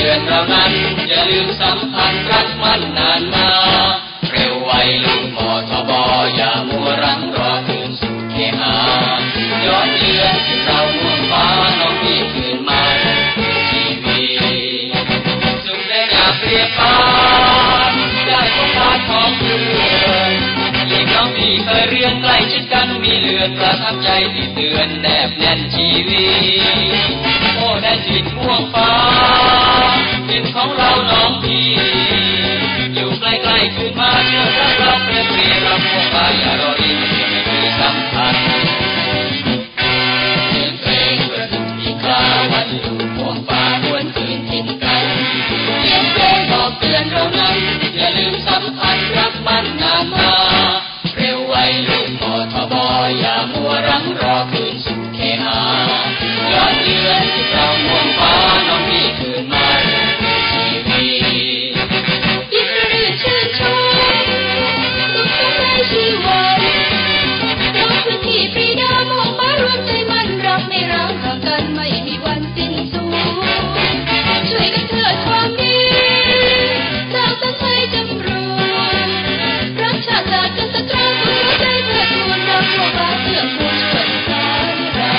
อนเรานั้นอย่าลืมสัมพันธ์รักมันนานมาเร็วไวลูกมทบอย่ามัวรั้งรอคืนสู่เคหาย้อนเยือนที่เราห่วงฟ้าน้องพี่คืนมาชีวิตสุขได้อยากเปรียบปานได้พบปานของเพื่อนยิ่งน้องพี่เคยเรียนใกล้ชิดกันมีเลือนประทับใจที่เตือนแนบแน่นชีวิตโอ้ได้จิตห่วงฟ้าจิตของเราน้องพี่อยู่ใกล้ๆคืนมาเชื่อรักเราเป็นเปรียเราห่วงฟ้าอย่ารอรีบไม่มีสัมพันธ์เสียงเพลงประดุจอีกาวันลูกห่วงฟ้าหวนคืนถิ่นกันเสียงเพลงบอกเตือนเรานั้นอย่าลืมสัมพันธ์รักมันนานมาเร็วไวลูกมทบอย่ามัวรั้งรอคืนสู่เคหาย้อนเยือนที่เราห่วงฟ้าน้องพี่คืนมาชีวิตยิ่งรื่นชื่นชมสุขสบายชีวันเพราะพื้นที่ปรีดามองฟ้ารวมใจมันรักไม่ร้างห่างกันไม่มีวันสิ้นสุดช่วยกันเถิดความดีสร้างสรรค์ไทยจำรูนรักชาติศาสตร์กันสักครั้งหัวใจเถิดทูลรักทั่วฟ้าเสื่อมคูณช่วยสานเรา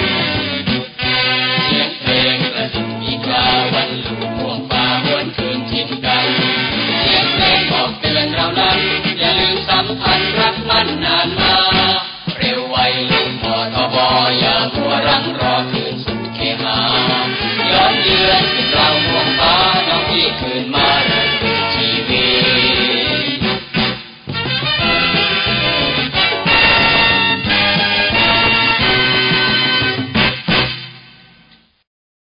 เสียงเพลงประดุจอีกาวันลูกห่วงฟ้าหวนคืนถิ่นกันเสียงเพลงบอกเตือนเรานั้นอย่าลืมสัมพันธ์รักมันนานมาเร็วไวลูกมทบอย่ามัวรั้งรอคืนสู่เคหาย้อนเยือนที่เราห่วงฟ้าน้องพี่คื